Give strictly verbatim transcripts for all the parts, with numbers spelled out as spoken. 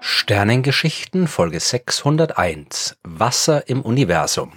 Sternengeschichten Folge sechshunderteins. Wasser im Universum.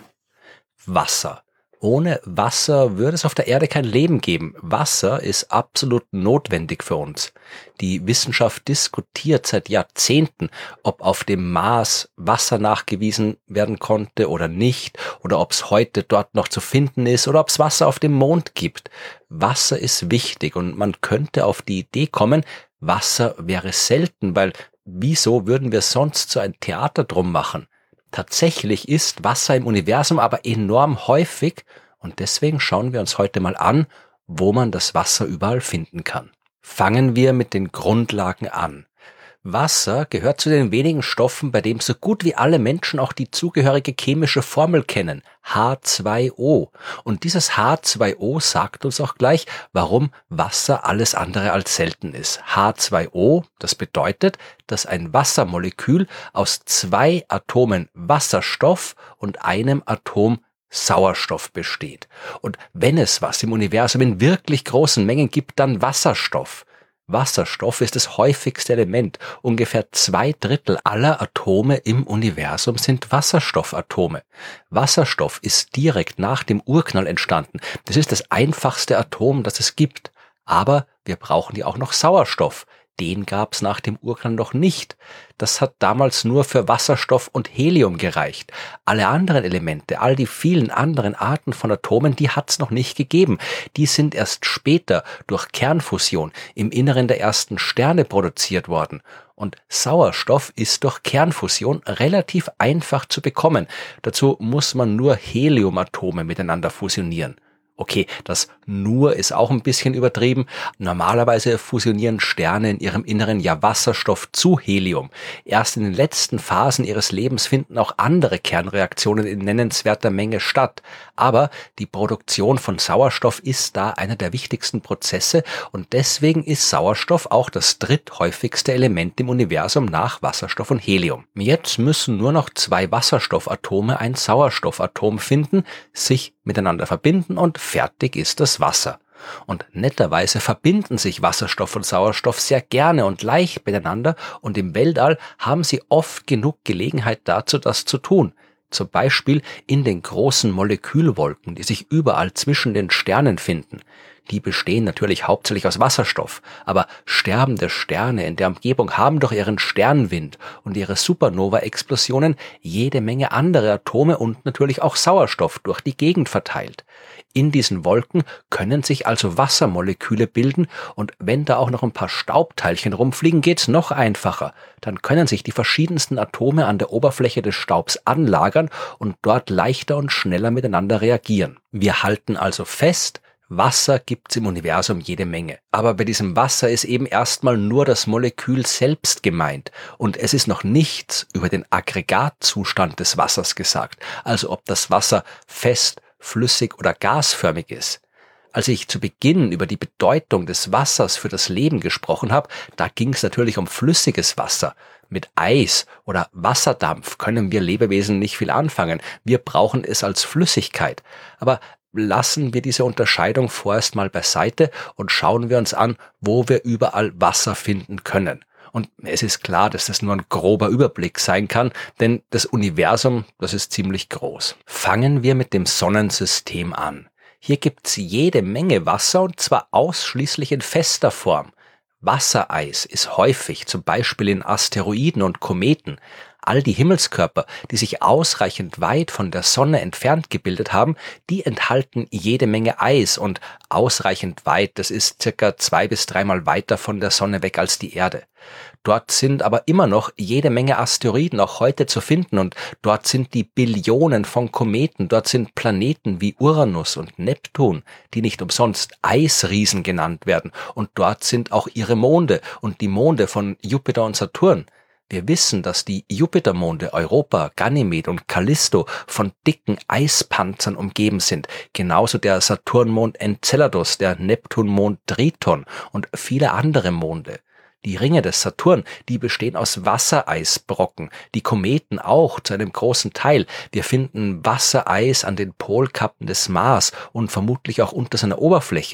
Wasser. Ohne Wasser würde es auf der Erde kein Leben geben. Wasser ist absolut notwendig für uns. Die Wissenschaft diskutiert seit Jahrzehnten, ob auf dem Mars Wasser nachgewiesen werden konnte oder nicht, oder ob es heute dort noch zu finden ist, oder ob es Wasser auf dem Mond gibt. Wasser ist wichtig und man könnte auf die Idee kommen, Wasser wäre selten, weil wieso würden wir sonst so ein Theater drum machen? Tatsächlich ist Wasser im Universum aber enorm häufig und deswegen schauen wir uns heute mal an, wo man das Wasser überall finden kann. Fangen wir mit den Grundlagen an. Wasser gehört zu den wenigen Stoffen, bei dem so gut wie alle Menschen auch die zugehörige chemische Formel kennen, H zwei O. Und dieses H zwei O sagt uns auch gleich, warum Wasser alles andere als selten ist. H zwei O, das bedeutet, dass ein Wassermolekül aus zwei Atomen Wasserstoff und einem Atom Sauerstoff besteht. Und wenn es was im Universum in wirklich großen Mengen gibt, dann Wasserstoff. Wasserstoff ist das häufigste Element. Ungefähr zwei Drittel aller Atome im Universum sind Wasserstoffatome. Wasserstoff ist direkt nach dem Urknall entstanden. Das ist das einfachste Atom, das es gibt. Aber wir brauchen ja auch noch Sauerstoff. Den gab es nach dem Urknall noch nicht. Das hat damals nur für Wasserstoff und Helium gereicht. Alle anderen Elemente, all die vielen anderen Arten von Atomen, die hat es noch nicht gegeben. Die sind erst später durch Kernfusion im Inneren der ersten Sterne produziert worden. Und Sauerstoff ist durch Kernfusion relativ einfach zu bekommen. Dazu muss man nur Heliumatome miteinander fusionieren. Okay, das nur ist auch ein bisschen übertrieben. Normalerweise fusionieren Sterne in ihrem Inneren ja Wasserstoff zu Helium. Erst in den letzten Phasen ihres Lebens finden auch andere Kernreaktionen in nennenswerter Menge statt. Aber die Produktion von Sauerstoff ist da einer der wichtigsten Prozesse und deswegen ist Sauerstoff auch das dritthäufigste Element im Universum nach Wasserstoff und Helium. Jetzt müssen nur noch zwei Wasserstoffatome ein Sauerstoffatom finden, sich miteinander verbinden und fertig ist das Wasser. Und netterweise verbinden sich Wasserstoff und Sauerstoff sehr gerne und leicht miteinander und im Weltall haben sie oft genug Gelegenheit dazu, das zu tun. Zum Beispiel in den großen Molekülwolken, die sich überall zwischen den Sternen finden. Die bestehen natürlich hauptsächlich aus Wasserstoff, aber sterbende Sterne in der Umgebung haben durch ihren Sternwind und ihre Supernova-Explosionen jede Menge andere Atome und natürlich auch Sauerstoff durch die Gegend verteilt. In diesen Wolken können sich also Wassermoleküle bilden und wenn da auch noch ein paar Staubteilchen rumfliegen, geht's noch einfacher. Dann können sich die verschiedensten Atome an der Oberfläche des Staubs anlagern und dort leichter und schneller miteinander reagieren. Wir halten also fest, Wasser gibt's im Universum jede Menge. Aber bei diesem Wasser ist eben erstmal nur das Molekül selbst gemeint. Und es ist noch nichts über den Aggregatzustand des Wassers gesagt. Also ob das Wasser fest, flüssig oder gasförmig ist. Als ich zu Beginn über die Bedeutung des Wassers für das Leben gesprochen habe, da ging es natürlich um flüssiges Wasser. Mit Eis oder Wasserdampf können wir Lebewesen nicht viel anfangen. Wir brauchen es als Flüssigkeit. Aber lassen wir diese Unterscheidung vorerst mal beiseite und schauen wir uns an, wo wir überall Wasser finden können. Und es ist klar, dass das nur ein grober Überblick sein kann, denn das Universum, das ist ziemlich groß. Fangen wir mit dem Sonnensystem an. Hier gibt's jede Menge Wasser und zwar ausschließlich in fester Form. Wassereis ist häufig, zum Beispiel in Asteroiden und Kometen. All die Himmelskörper, die sich ausreichend weit von der Sonne entfernt gebildet haben, die enthalten jede Menge Eis und ausreichend weit, das ist circa zwei bis dreimal weiter von der Sonne weg als die Erde. Dort sind aber immer noch jede Menge Asteroiden auch heute zu finden und dort sind die Billionen von Kometen, dort sind Planeten wie Uranus und Neptun, die nicht umsonst Eisriesen genannt werden und dort sind auch ihre Monde und die Monde von Jupiter und Saturn. Wir wissen, dass die Jupitermonde Europa, Ganymed und Callisto von dicken Eispanzern umgeben sind. Genauso der Saturnmond Enceladus, der Neptunmond Triton und viele andere Monde. Die Ringe des Saturn, die bestehen aus Wassereisbrocken, die Kometen auch zu einem großen Teil. Wir finden Wassereis an den Polkappen des Mars und vermutlich auch unter seiner Oberfläche.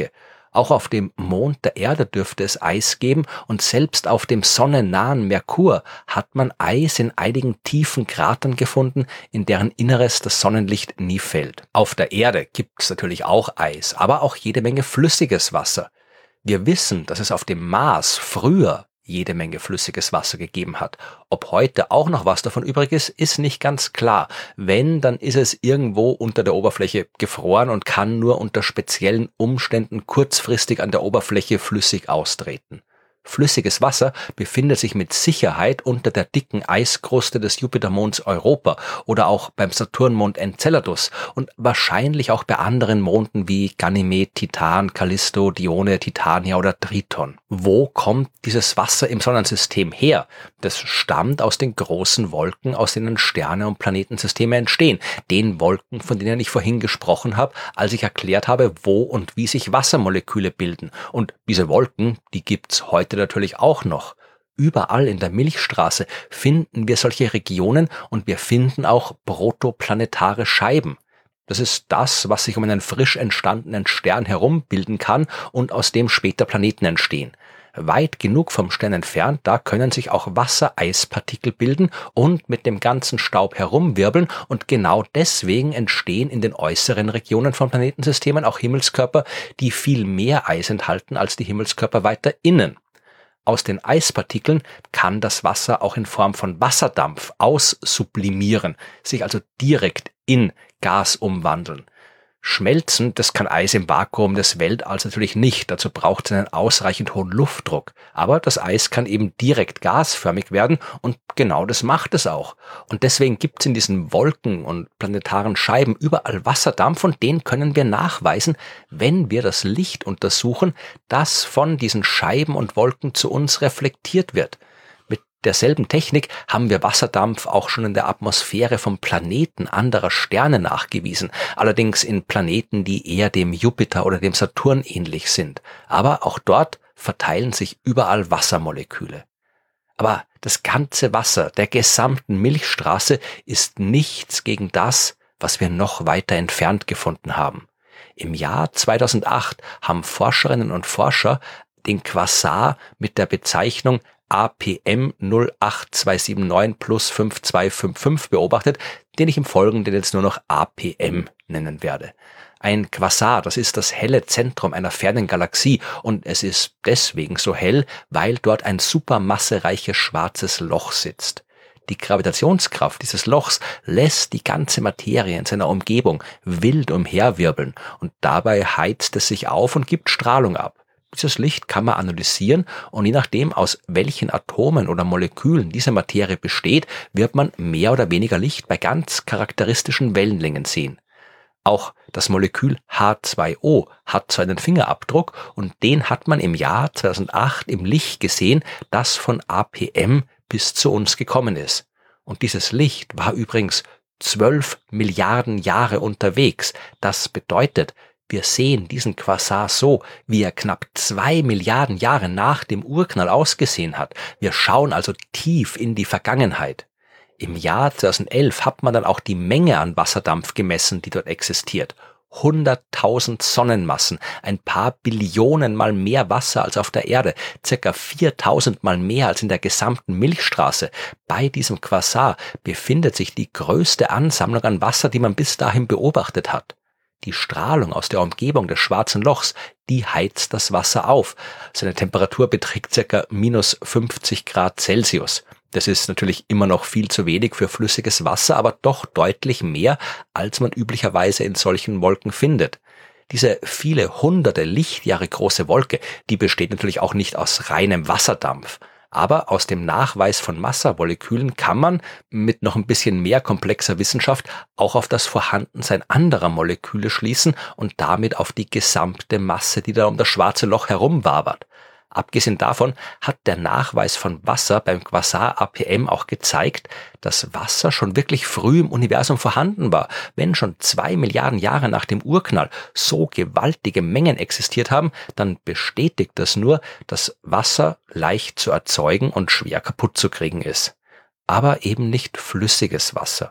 Auch auf dem Mond der Erde dürfte es Eis geben und selbst auf dem sonnennahen Merkur hat man Eis in einigen tiefen Kratern gefunden, in deren Inneres das Sonnenlicht nie fällt. Auf der Erde gibt es natürlich auch Eis, aber auch jede Menge flüssiges Wasser. Wir wissen, dass es auf dem Mars früher jede Menge flüssiges Wasser gegeben hat. Ob heute auch noch was davon übrig ist, ist nicht ganz klar. Wenn, dann ist es irgendwo unter der Oberfläche gefroren und kann nur unter speziellen Umständen kurzfristig an der Oberfläche flüssig austreten. Flüssiges Wasser befindet sich mit Sicherheit unter der dicken Eiskruste des Jupitermonds Europa oder auch beim Saturnmond Enceladus und wahrscheinlich auch bei anderen Monden wie Ganymed, Titan, Callisto, Dione, Titania oder Triton. Wo kommt dieses Wasser im Sonnensystem her? Das stammt aus den großen Wolken, aus denen Sterne und Planetensysteme entstehen. Den Wolken, von denen ich vorhin gesprochen habe, als ich erklärt habe, wo und wie sich Wassermoleküle bilden. Und diese Wolken, die gibt's heute natürlich auch noch. Überall in der Milchstraße finden wir solche Regionen und wir finden auch protoplanetare Scheiben. Das ist das, was sich um einen frisch entstandenen Stern herum bilden kann und aus dem später Planeten entstehen. Weit genug vom Stern entfernt, da können sich auch Wassereispartikel bilden und mit dem ganzen Staub herumwirbeln und genau deswegen entstehen in den äußeren Regionen von Planetensystemen auch Himmelskörper, die viel mehr Eis enthalten als die Himmelskörper weiter innen. Aus den Eispartikeln kann das Wasser auch in Form von Wasserdampf aussublimieren, sich also direkt in Gas umwandeln. Schmelzen, das kann Eis im Vakuum des Weltalls natürlich nicht, dazu braucht es einen ausreichend hohen Luftdruck. Aber das Eis kann eben direkt gasförmig werden und genau das macht es auch. Und deswegen gibt es in diesen Wolken und planetaren Scheiben überall Wasserdampf und den können wir nachweisen, wenn wir das Licht untersuchen, das von diesen Scheiben und Wolken zu uns reflektiert wird. Derselben Technik haben wir Wasserdampf auch schon in der Atmosphäre von Planeten anderer Sterne nachgewiesen, allerdings in Planeten, die eher dem Jupiter oder dem Saturn ähnlich sind. Aber auch dort verteilen sich überall Wassermoleküle. Aber das ganze Wasser der gesamten Milchstraße ist nichts gegen das, was wir noch weiter entfernt gefunden haben. Im Jahr zweitausendacht haben Forscherinnen und Forscher den Quasar mit der Bezeichnung A P M null acht zwei sieben neun plus fünf zwei fünf fünf beobachtet, den ich im Folgenden jetzt nur noch A P M nennen werde. Ein Quasar, das ist das helle Zentrum einer fernen Galaxie und es ist deswegen so hell, weil dort ein supermassereiches schwarzes Loch sitzt. Die Gravitationskraft dieses Lochs lässt die ganze Materie in seiner Umgebung wild umherwirbeln und dabei heizt es sich auf und gibt Strahlung ab. Dieses Licht kann man analysieren und je nachdem, aus welchen Atomen oder Molekülen diese Materie besteht, wird man mehr oder weniger Licht bei ganz charakteristischen Wellenlängen sehen. Auch das Molekül H zwei O hat so einen Fingerabdruck und den hat man im Jahr zweitausendacht im Licht gesehen, das von A P M bis zu uns gekommen ist. Und dieses Licht war übrigens zwölf Milliarden Jahre unterwegs. Das bedeutet, wir sehen diesen Quasar so, wie er knapp zwei Milliarden Jahre nach dem Urknall ausgesehen hat. Wir schauen also tief in die Vergangenheit. Im Jahr zweitausendelf hat man dann auch die Menge an Wasserdampf gemessen, die dort existiert. hunderttausend Sonnenmassen, ein paar Billionen mal mehr Wasser als auf der Erde, circa viertausend mal mehr als in der gesamten Milchstraße. Bei diesem Quasar befindet sich die größte Ansammlung an Wasser, die man bis dahin beobachtet hat. Die Strahlung aus der Umgebung des schwarzen Lochs, die heizt das Wasser auf. Seine Temperatur beträgt ca. minus fünfzig Grad Celsius. Das ist natürlich immer noch viel zu wenig für flüssiges Wasser, aber doch deutlich mehr, als man üblicherweise in solchen Wolken findet. Diese viele hunderte Lichtjahre große Wolke, die besteht natürlich auch nicht aus reinem Wasserdampf. Aber aus dem Nachweis von Wassermolekülen kann man mit noch ein bisschen mehr komplexer Wissenschaft auch auf das Vorhandensein anderer Moleküle schließen und damit auf die gesamte Masse, die da um das schwarze Loch herumwabert. Abgesehen davon hat der Nachweis von Wasser beim Quasar A P M auch gezeigt, dass Wasser schon wirklich früh im Universum vorhanden war. Wenn schon zwei Milliarden Jahre nach dem Urknall so gewaltige Mengen existiert haben, dann bestätigt das nur, dass Wasser leicht zu erzeugen und schwer kaputt zu kriegen ist. Aber eben nicht flüssiges Wasser.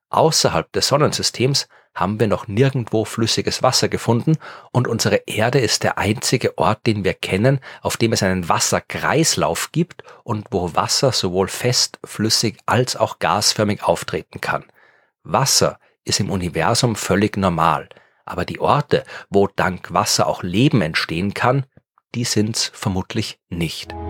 Außerhalb des Sonnensystems haben wir noch nirgendwo flüssiges Wasser gefunden und unsere Erde ist der einzige Ort, den wir kennen, auf dem es einen Wasserkreislauf gibt und wo Wasser sowohl fest, flüssig als auch gasförmig auftreten kann. Wasser ist im Universum völlig normal, aber die Orte, wo dank Wasser auch Leben entstehen kann, die sind's vermutlich nicht.